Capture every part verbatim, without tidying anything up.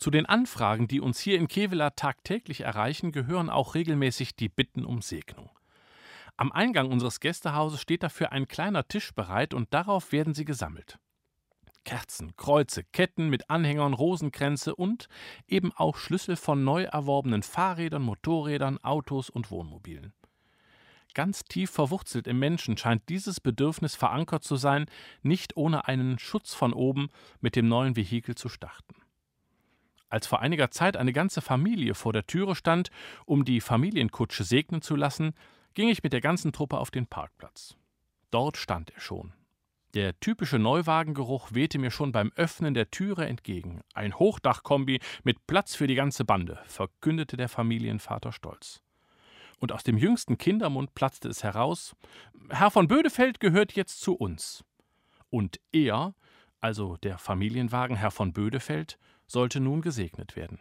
Zu den Anfragen, die uns hier in Kevela tagtäglich erreichen, gehören auch regelmäßig die Bitten um Segnung. Am Eingang unseres Gästehauses steht dafür ein kleiner Tisch bereit und darauf werden sie gesammelt. Kerzen, Kreuze, Ketten mit Anhängern, Rosenkränze und eben auch Schlüssel von neu erworbenen Fahrrädern, Motorrädern, Autos und Wohnmobilen. Ganz tief verwurzelt im Menschen scheint dieses Bedürfnis verankert zu sein, nicht ohne einen Schutz von oben mit dem neuen Vehikel zu starten. Als vor einiger Zeit eine ganze Familie vor der Türe stand, um die Familienkutsche segnen zu lassen, ging ich mit der ganzen Truppe auf den Parkplatz. Dort stand er schon. Der typische Neuwagengeruch wehte mir schon beim Öffnen der Türe entgegen. Ein Hochdachkombi mit Platz für die ganze Bande, verkündete der Familienvater stolz. Und aus dem jüngsten Kindermund platzte es heraus: Herr von Bödefeld gehört jetzt zu uns. Und er, also der Familienwagen Herr von Bödefeld, sollte nun gesegnet werden.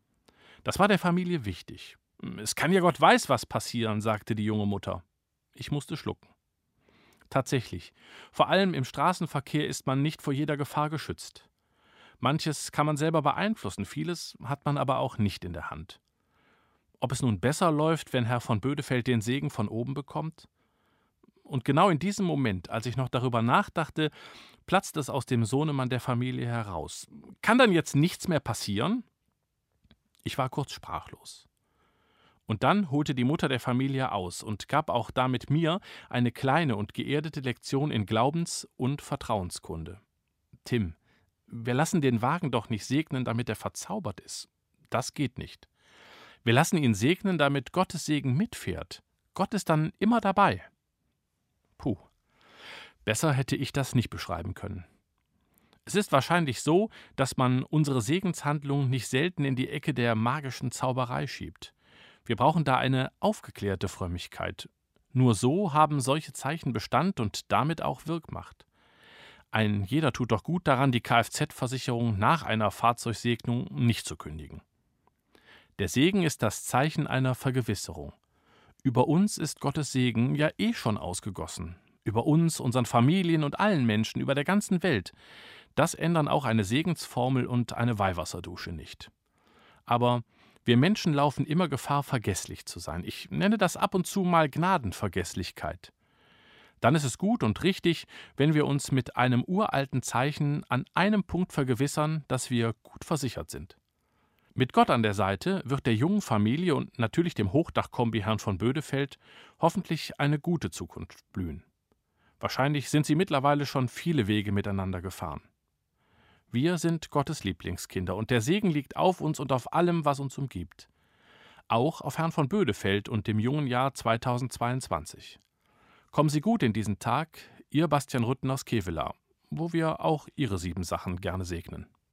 Das war der Familie wichtig. Es kann ja Gott weiß was passieren, sagte die junge Mutter. Ich musste schlucken. Tatsächlich, vor allem im Straßenverkehr ist man nicht vor jeder Gefahr geschützt. Manches kann man selber beeinflussen, vieles hat man aber auch nicht in der Hand. Ob es nun besser läuft, wenn Herr von Bödefeld den Segen von oben bekommt? Und genau in diesem Moment, als ich noch darüber nachdachte, platzt es aus dem Sohnemann der Familie heraus. Kann dann jetzt nichts mehr passieren? Ich war kurz sprachlos. Und dann holte die Mutter der Familie aus und gab auch damit mir eine kleine und geerdete Lektion in Glaubens- und Vertrauenskunde. Tim, wir lassen den Wagen doch nicht segnen, damit er verzaubert ist. Das geht nicht. Wir lassen ihn segnen, damit Gottes Segen mitfährt. Gott ist dann immer dabei. Puh, besser hätte ich das nicht beschreiben können. Es ist wahrscheinlich so, dass man unsere Segenshandlung nicht selten in die Ecke der magischen Zauberei schiebt. Wir brauchen da eine aufgeklärte Frömmigkeit. Nur so haben solche Zeichen Bestand und damit auch Wirkmacht. Ein jeder tut doch gut daran, die Kfz-Versicherung nach einer Fahrzeugsegnung nicht zu kündigen. Der Segen ist das Zeichen einer Vergewisserung. Über uns ist Gottes Segen ja eh schon ausgegossen. Über uns, unseren Familien und allen Menschen über der ganzen Welt. Das ändern auch eine Segensformel und eine Weihwasserdusche nicht. Aber wir Menschen laufen immer Gefahr, vergesslich zu sein. Ich nenne das ab und zu mal Gnadenvergesslichkeit. Dann ist es gut und richtig, wenn wir uns mit einem uralten Zeichen an einem Punkt vergewissern, dass wir gut versichert sind. Mit Gott an der Seite wird der jungen Familie und natürlich dem Hochdachkombi Herrn von Bödefeld hoffentlich eine gute Zukunft blühen. Wahrscheinlich sind sie mittlerweile schon viele Wege miteinander gefahren. Wir sind Gottes Lieblingskinder und der Segen liegt auf uns und auf allem, was uns umgibt. Auch auf Herrn von Bödefeld und dem jungen Jahr zweitausendzweiundzwanzig. Kommen Sie gut in diesen Tag, Ihr Bastian Rütten aus Kevela, wo wir auch Ihre Siebensachen gerne segnen.